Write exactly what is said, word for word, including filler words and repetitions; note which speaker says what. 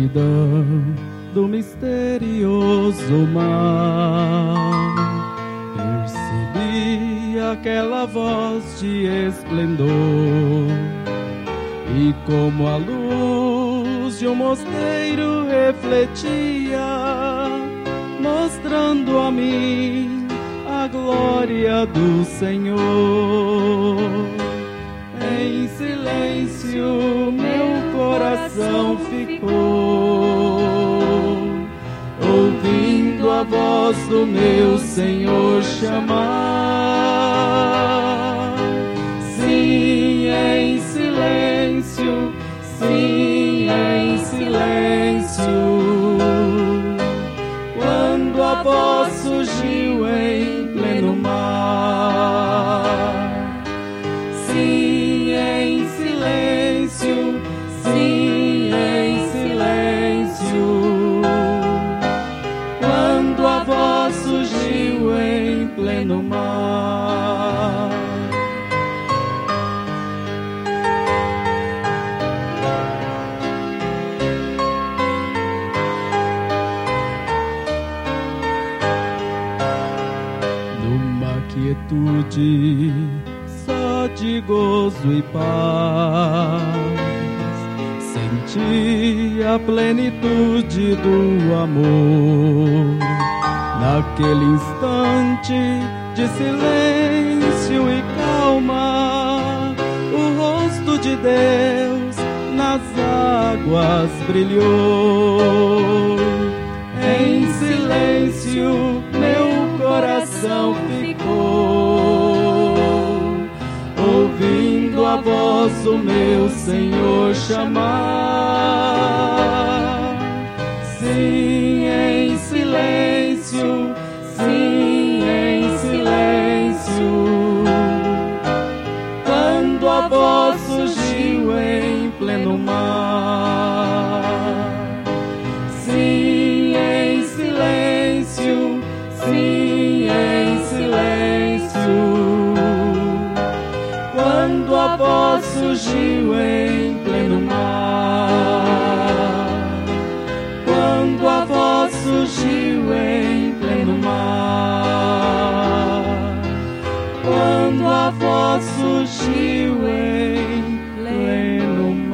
Speaker 1: escuridão do misterioso mar, percebi aquela voz de esplendor, e como a luz de um mosteiro refletia, mostrando a mim a glória do Senhor. Em silêncio meu coração ficou, ouvindo a voz do meu Senhor chamar. Sim, em silêncio, sim, em silêncio, quando a voz surgiu em pleno mar. Sim, em silêncio, sim, em silêncio, quando a voz surgiu em pleno mar. Numa quietude só de gozo e paz, senti a plenitude do amor. Naquele instante de silêncio e calma, o rosto de Deus nas águas brilhou. Em silêncio meu coração ficou, ouvindo a voz do meu Senhor chamar. Sim, em silêncio, sim, em silêncio, quando a voz surgiu em pleno mar. Sim, em silêncio, sim, em silêncio, quando a voz surgiu em pleno mar. Quando a voz surgiu em pleno mar. Quando a voz surgiu em pleno mar.